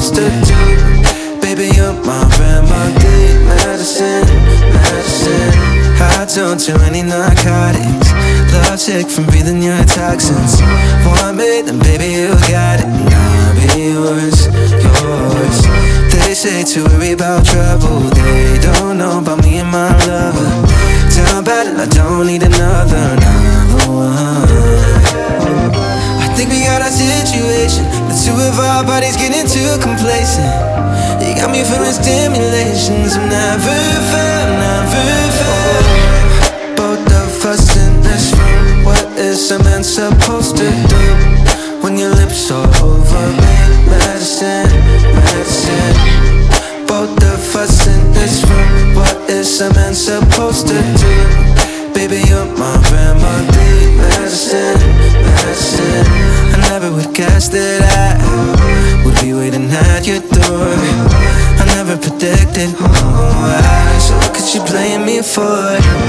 supposed to do. Baby, you're my remedy, medicine, medicine. I don't do any narcotics. Love sick from breathing your toxins. Want me, then baby you got it, and I'll be yours, yours. They say to worry about trouble. They don't know about me and my lover. Down bad and I don't need another one. I think we got our situation. The two of our bodies getting too complacent. You got me feeling stimulations I've never felt, never felt. Both of us in this room. What is a man supposed to do when your lips are over me? Medicine, medicine. Both of us in this room. What is a man supposed to do? Baby, you're my remedy, medicine, medicine. I never would guess that I would be waiting at your door. I never predicted why. So what could you blame me for?